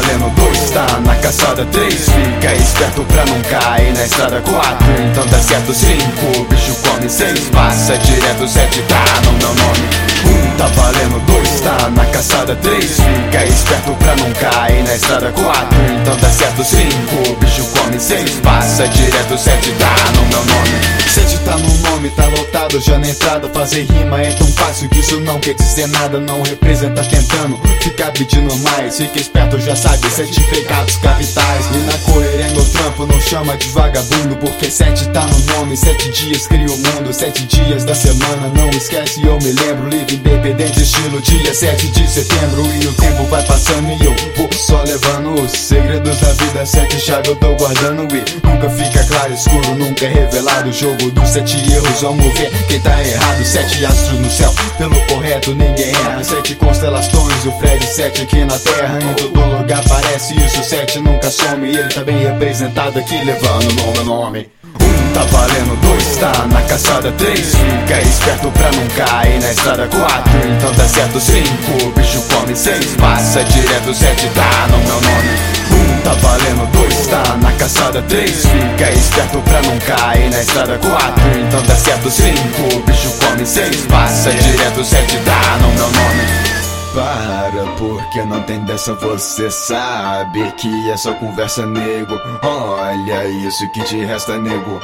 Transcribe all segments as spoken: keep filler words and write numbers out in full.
valendo dois, tá na caçada três. Fica esperto pra não cair na estrada quatro. Então dá certo cinco, o bicho come seis. Passa direto sete, tá no meu nome. Um tá valendo dois, tá na caçada três. Fica esperto pra não cair na estrada quatro. Então dá certo cinco, o bicho come seis. Passa direto sete, tá no meu nome. Sete tá no nome, tá lotado já na entrada. Fazer rima é tão fácil que isso não quer dizer nada. Não representa tentando ficar pedindo mais. Fica esperto, já sabe, sete pecados capitais. E na correria no trampo não chama de vagabundo, porque sete tá no nome. Sete dias cria o mundo, sete dias da semana. Não esquece, eu me lembro, livre, independente, estilo dia sete de setembro. E o tempo vai passando e eu vou só levando os segredos da vida. Sete chaves eu tô guardando e nunca fica claro, escuro, nunca é revelado. O jogo dos sete erros, vamos ver quem tá errado. Sete astros no céu, pelo correto ninguém erra. Sete constelações, o Fred sete aqui na terra. Em todo lugar aparece isso, sete nunca some. E ele tá bem representado aqui, levando no meu nome. Um tá valendo dois, tá na caçada três. Fica esperto pra não cair na estrada quatro. Então dá certo cinco, o bicho come seis. Passa direto sete, tá no meu nome. Um tá valendo dois, tá na caçada três. Fica esperto pra não cair na estrada quatro. Então dá certo cinco, o bicho come seis. Passa direto sete, tá no meu nome. Para, porque não tem dessa, você sabe que é só conversa, nego. Olha isso que te resta, nego.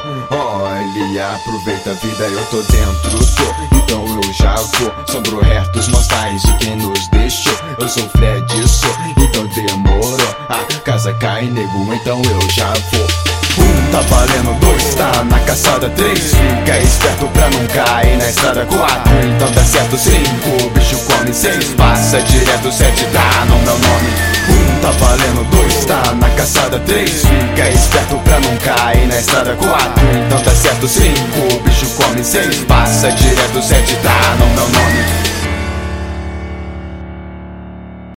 Olha, aproveita a vida, eu tô dentro, tô. Então eu já vou. Sobrou retos mortais de quem nos deixou. Eu sou Fred, sou, então demorou. A casa cai, nego, então eu já vou. Um tá valendo dois, tá na caçada três. Fica esperto pra não cair na estrada quatro. Então dá certo cinco, o bicho come seis. Passa direto sete, tá no meu nome. Um tá valendo dois, tá na caçada três. Fica esperto pra não cair na estrada quatro. Então dá certo cinco, o bicho come seis. Passa direto sete, tá no meu nome.